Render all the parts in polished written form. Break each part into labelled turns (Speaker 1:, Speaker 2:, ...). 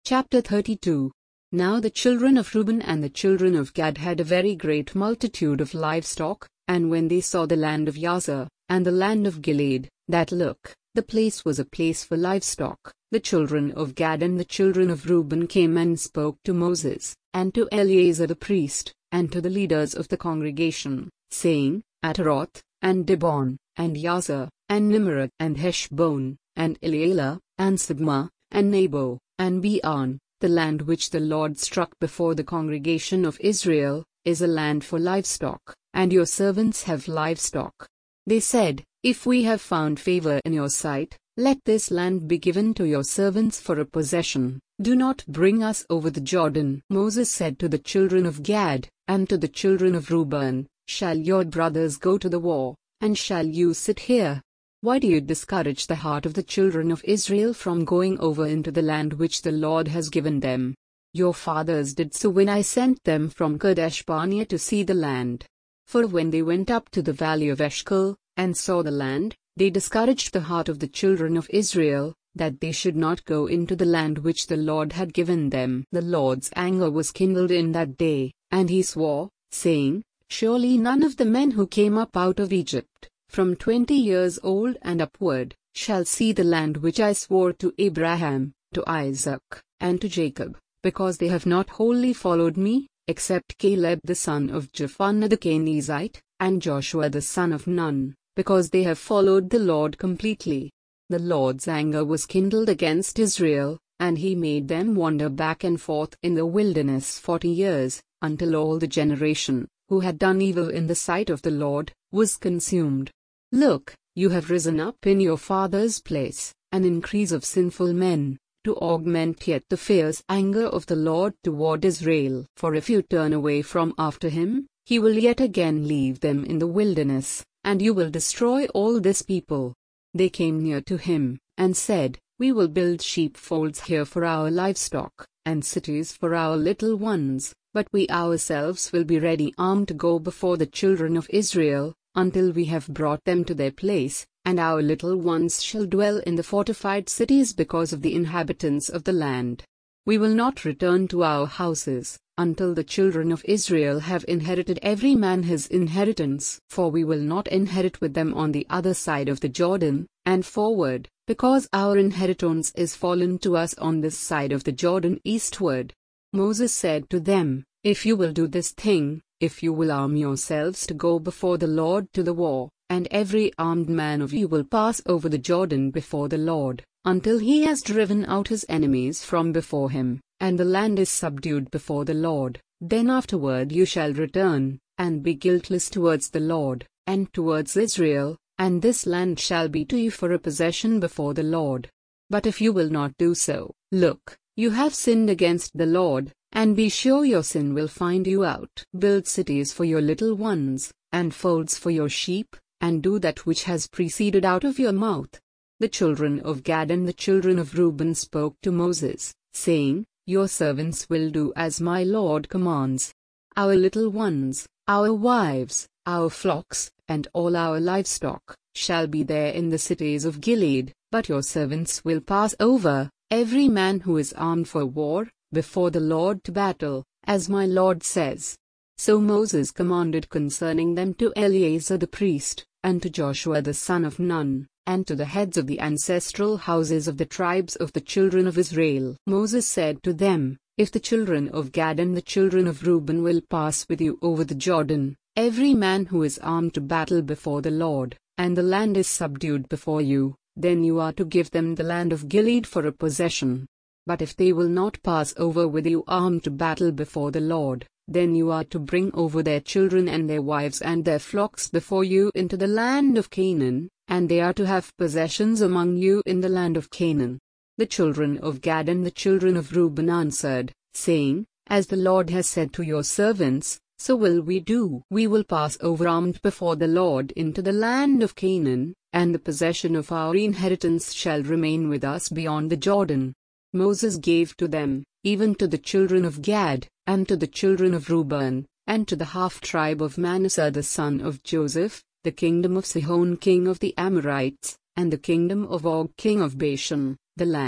Speaker 1: Chapter 32. Now the children of Reuben and the children of Gad had a very great multitude of livestock, and when they saw the land of Jazer, and the land of Gilead, that look, the place was a place for livestock, the children of Gad and the children of Reuben came and spoke to Moses, and to Eleazar the priest, and to the leaders of the congregation, saying, Ataroth, and Dibon, and Jazer, and Nimrod, and Heshbon, and Elealeh, and Sibmah, and Nebo, and Beon, the land which the Lord struck before the congregation of Israel, is a land for livestock, and your servants have livestock. They said, If we have found favor in your sight, let this land be given to your servants for a possession. Do not bring us over the Jordan. Moses said to the children of Gad, and to the children of Reuben, Shall your brothers go to the war, and shall you sit here? Why do you discourage the heart of the children of Israel from going over into the land which the Lord has given them? Your fathers did so when I sent them from Kadesh Barnea to see the land. For when they went up to the valley of Eshcol, and saw the land, they discouraged the heart of the children of Israel, that they should not go into the land which the Lord had given them. The Lord's anger was kindled in that day, and he swore, saying, Surely none of the men who came up out of Egypt, from 20 years old and upward, shall see the land which I swore to Abraham, to Isaac, and to Jacob, because they have not wholly followed me, except Caleb the son of Jephunneh the Kenizzite, and Joshua the son of Nun, because they have followed the Lord completely. The Lord's anger was kindled against Israel, and he made them wander back and forth in the wilderness 40 years, until all the generation, who had done evil in the sight of the Lord, was consumed. Look, you have risen up in your father's place, an increase of sinful men, to augment yet the fierce anger of the Lord toward Israel. For if you turn away from after him, he will yet again leave them in the wilderness, and you will destroy all this people. They came near to him, and said, We will build sheepfolds here for our livestock, and cities for our little ones, but we ourselves will be ready armed to go before the children of Israel, until we have brought them to their place, and our little ones shall dwell in the fortified cities because of the inhabitants of the land. We will not return to our houses, until the children of Israel have inherited every man his inheritance. For we will not inherit with them on the other side of the Jordan, and forward, because our inheritance is fallen to us on this side of the Jordan eastward. Moses said to them, If you will do this thing, if you will arm yourselves to go before the Lord to the war, and every armed man of you will pass over the Jordan before the Lord, until he has driven out his enemies from before him, and the land is subdued before the Lord, then afterward you shall return, and be guiltless towards the Lord, and towards Israel, and this land shall be to you for a possession before the Lord. But if you will not do so, look, you have sinned against the Lord, and be sure your sin will find you out. Build cities for your little ones, and folds for your sheep, and do that which has proceeded out of your mouth. The children of Gad and the children of Reuben spoke to Moses, saying, Your servants will do as my Lord commands. Our little ones, our wives, our flocks, and all our livestock, shall be there in the cities of Gilead, but your servants will pass over, every man who is armed for war, before the Lord to battle, as my Lord says. So Moses commanded concerning them to Eleazar the priest, and to Joshua the son of Nun, and to the heads of the ancestral houses of the tribes of the children of Israel. Moses said to them, If the children of Gad and the children of Reuben will pass with you over the Jordan, every man who is armed to battle before the Lord, and the land is subdued before you, then you are to give them the land of Gilead for a possession. But if they will not pass over with you armed to battle before the Lord, then you are to bring over their children and their wives and their flocks before you into the land of Canaan, and they are to have possessions among you in the land of Canaan. The children of Gad and the children of Reuben answered, saying, As the Lord has said to your servants, so will we do. We will pass over armed before the Lord into the land of Canaan, and the possession of our inheritance shall remain with us beyond the Jordan. Moses gave to them, even to the children of Gad, and to the children of Reuben, and to the half-tribe of Manasseh the son of Joseph, the kingdom of Sihon king of the Amorites, and the kingdom of Og king of Bashan, the land,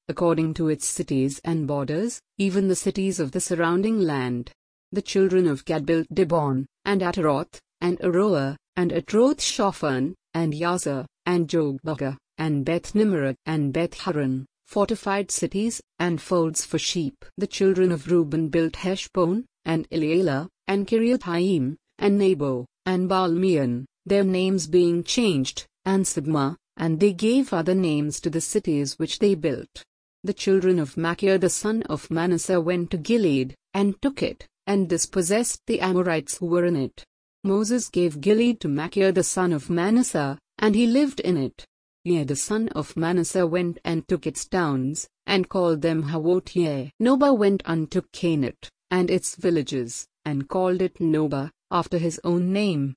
Speaker 1: according to its cities and borders, even the cities of the surrounding land. The children of Gad built Dibon, and Ataroth, and Aroer, and Atroth Shophan, and Yazer, and Jogbehah, and Beth Nimrah, and Beth Haran, fortified cities, and folds for sheep. The children of Reuben built Heshbon, and Elealeh, and Kiriathaim, and Nebo, and Baalmeon, their names being changed, and Sibmah, and they gave other names to the cities which they built. The children of Machir the son of Manasseh went to Gilead, and took it, and dispossessed the Amorites who were in it. Moses gave Gilead to Machir the son of Manasseh, and he lived in it. Yair the son of Manasseh went and took its towns, and called them Havot Yair. Nobah went and took Canaan, and its villages, and called it Nobah, after his own name.